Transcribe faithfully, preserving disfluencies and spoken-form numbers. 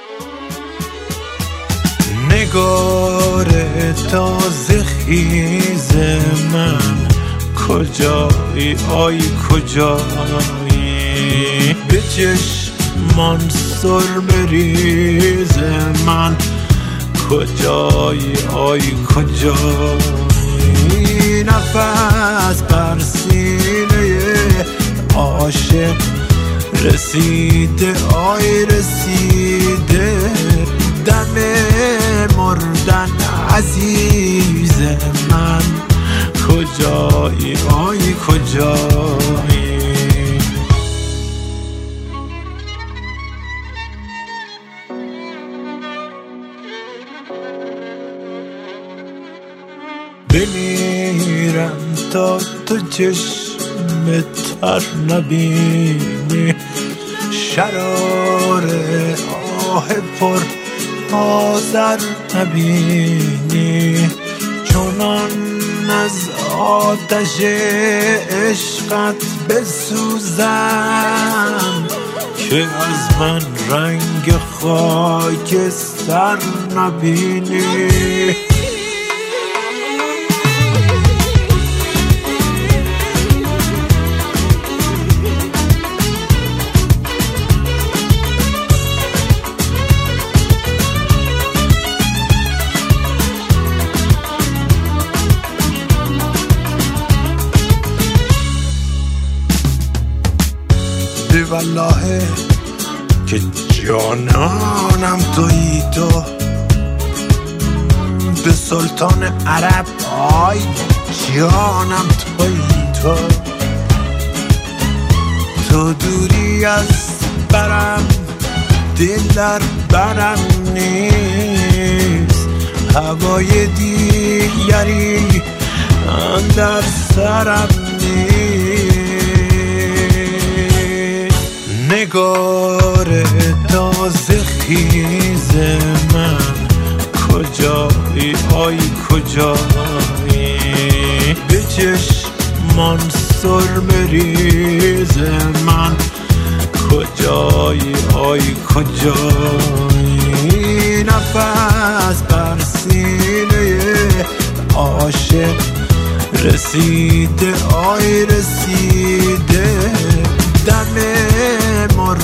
نگار تازه خیز من کجایی آی کجایی به چشمان سرمه ریز من کجایی آی کجایی نفس بر سینه عاشق رسیده آی رسیده دم مردن عزیز من کجایی آی کجایی بمیرم تا تو چشم تر نبینی شرار آه پر آذر نبینی چونان از آتش عشقت بسوزم که از من رنگ خاکستر نبینی والله که جانانم تویی تو به سلطان عرب آی جانم تویی تو تو دوری از برم دل در برم نیست هوای دیگری اندر سرم نیست نگار تازه خیز من کجایی آی کجایی به چشمان سرمه ریز من کجایی آی کجایی نفس بر سینه عاشق رسیده آی رسیده دم